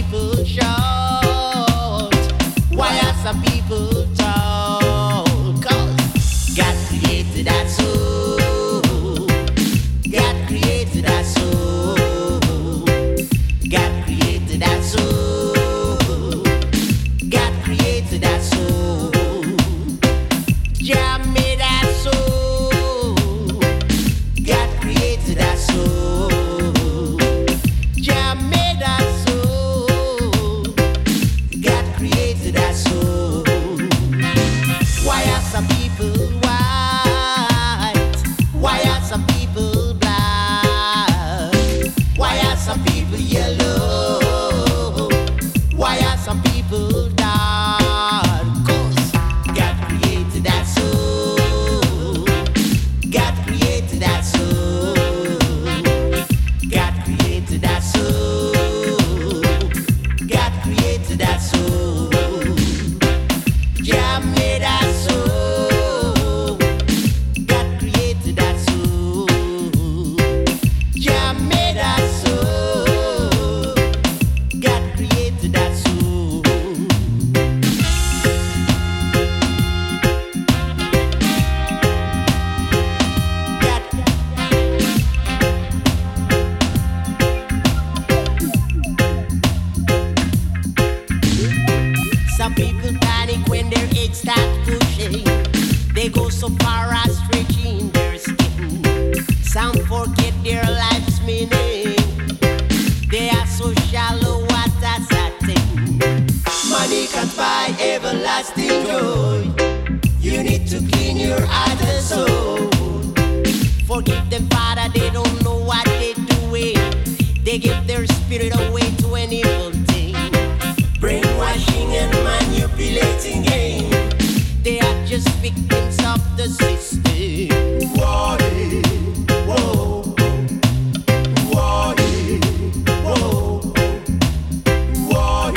people shout? Why are some people talk? 'Cause God created us soul. God created us soul. God created us soul. God created us soul. Jah made us soul. God created us soul. Jah made us soul. God created us soul. Why are some people white? Why are some people black? Why are some people yellow? Why are some people dark? 'Cause God created us soul. God created us soul. God created us soul. God created us soul. Jah made us soul. God created us soul. Jah made us soul. God created us soul. Some people panic when their eggs start pushing. They go so far as stretching their skin. Some forget their life's meaning. They are so shallow, what does that thing? Money can't buy everlasting joy. You need to clean your heart and soul. Forgive them, Father, they don't know what they're doing. They give their spirit away to an evil thing. Brainwashing and manipulating game. They are just victims of the system. Whoa, whoa, whoa, whoa, whoa,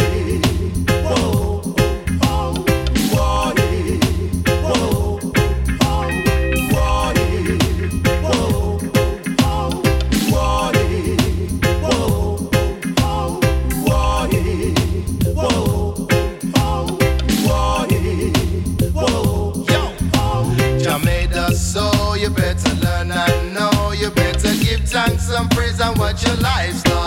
Jah made us so you better learn and know. You better give thanks and praise and watch your lifestyle.